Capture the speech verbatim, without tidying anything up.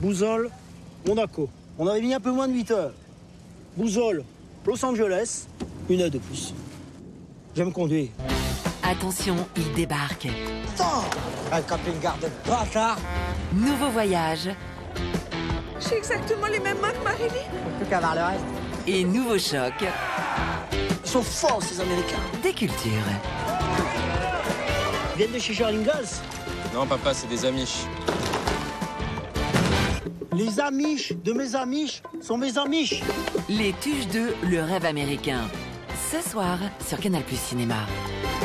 Boussole, Monaco. On avait mis un peu moins de huit heures. Boussole, Los Angeles, une heure de plus. J'aime conduire. Attention, il débarque. Attends, un camping-car de bâtard. Nouveau voyage J'ai exactement les mêmes mains que Marilyn. Plus qu'à voir le reste. et nouveau choc Ils sont forts, ces Américains. des cultures. Ils viennent de chez Charlingals. Non, papa, c'est des Amish. Les Amish de mes Amish sont mes Amish. Les Tuches deux, le rêve américain. Ce soir sur Canal+ Cinéma.